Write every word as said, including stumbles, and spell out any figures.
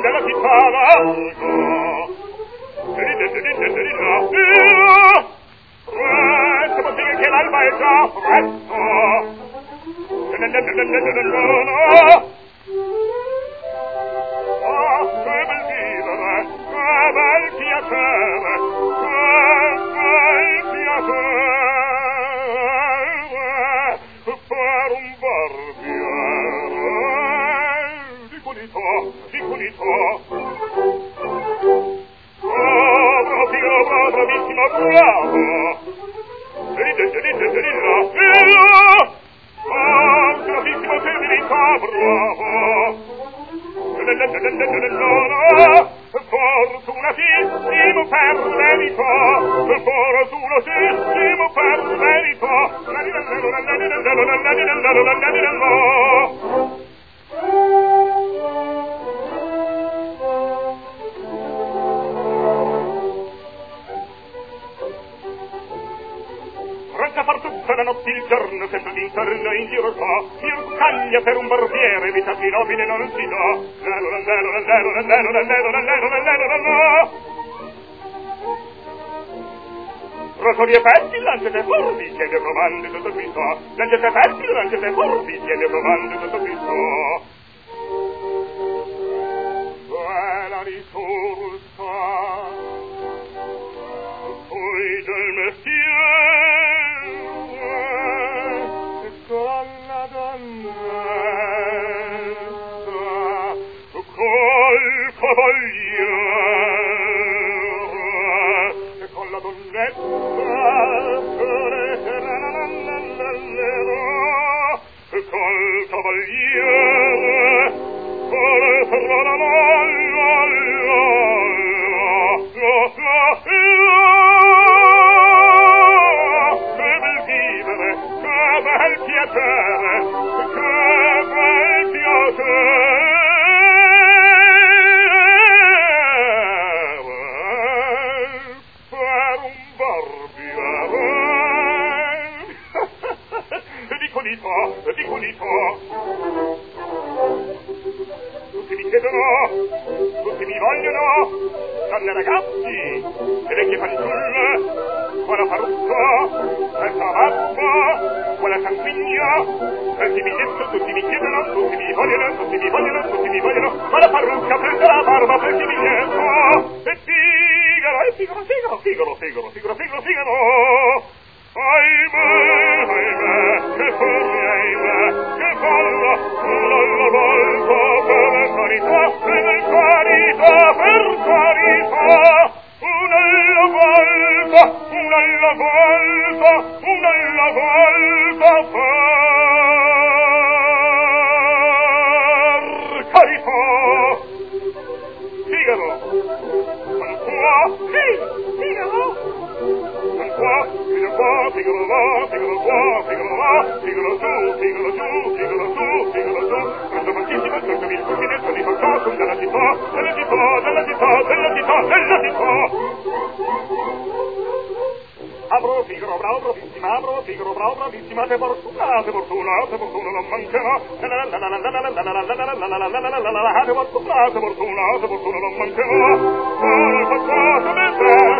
della città l'alto. Presto, possiamo che l'alba è già presto. Oh, che bel vivere, che bel piacere, che bel piacere per un barbiere di qualità, di qualità. Bravo, Figaro, bravo, bravissimo, bravo. Ridete, ridete, ridete, ah, bravissimo, per verità, bravo. Fortunatissimo per verità, fortunatissimo per verità. Ranca far tutta la notte il giorno sempre d'intorno in giro fa, Mircaglia per un barbiere vita più nobile non si dà. Lello, lello, lello, lello, lello, lello, lello, lello. Rosoli e petti, lanciate forti, chiede provando tutto Cristo. Lanciate petti, lanciate forti, chiede provando tutto Cristo. Bella risorsa, poi del mestiere, con la donnetta, col cavaliere, con la donnetta, col cavaliere, con la che bel vivere, che bel piacere, che bel piacere per un barbiere di qualità, di qualità. Tutti mi chiedono, tutti mi vogliono, donne ragazzi, le vecchie fanciulle, buona parrucca, senza babba, buona sanguigna, tutti mi chiedono, tutti mi chiedono, tutti mi vogliono, tutti mi vogliono, tutti mi vogliono, buona parrucca, prende la barba, perché mi chiedono, e Figaro, e Figaro, Figaro, Figaro, Figaro, Figaro, Figaro, Figaro, ahimè, ahimè, che forni, ahimè, che falla, la la volta, per carità, per carità, per carità, una alla volta, una alla volta, una alla volta, per carità. Figaro, ancora, sì, Figaro. Qua, figaro qua, figaro là, figaro qua, figaro là, figaro giù, figaro giù, figaro su, figaro giù. Questo moltissimo, questo mi scusinetto di qualcosa della città, della città, della città, della città, della città. Apro, figaro, bravo, bravissima, apro, figaro, bravo, bravissima, te fortuna, te fortuna, te fortuna non mancherà. Te fortuna, te fortuna, te fortuna non mancherà. Oh, qualcosa mentre